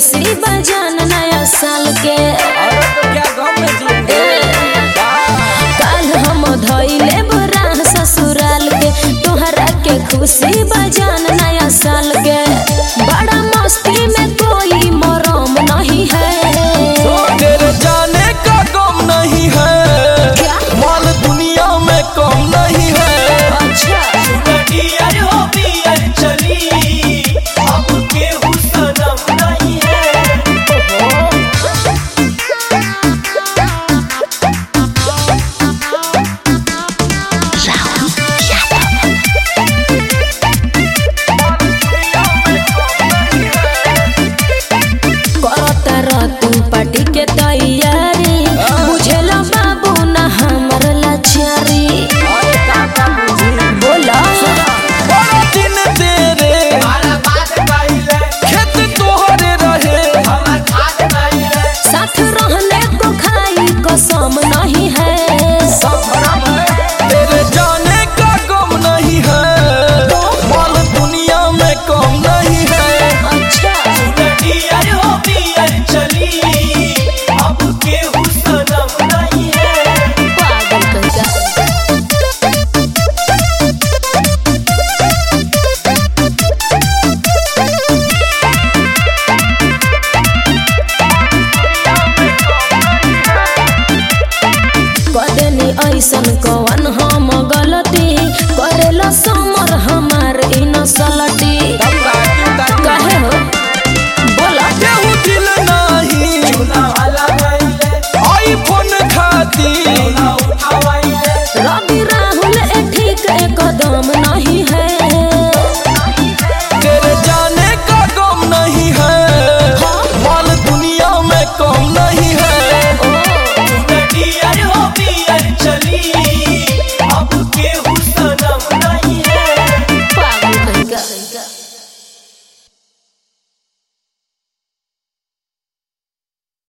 खुशी बजान नया साल के। काल हम धइले बुरा ससुराल के, तोहरा के खुशी बजान नया साल के। बड़ा मस्ती में कोई मरम नहीं है, तेरे जाने का गम नहीं है, क्या माल दुनिया में कम नहीं है। अच्छा पार्टी के तैयारी बुझेला बाबू ना हमर लाचारी। बोला बड़ा दिन तेरे खेत तोहरे रहे, साथ रहने को खाई कसम नहीं है, तेरे जाने का गम नहीं है, माल दुनिया में कम नहीं है। अच्छा पागल कहेगा। कदनी ऐसन कवन हो